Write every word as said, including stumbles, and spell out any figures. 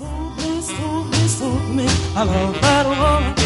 Soothe me, soothe me, soothe me. I love that woman.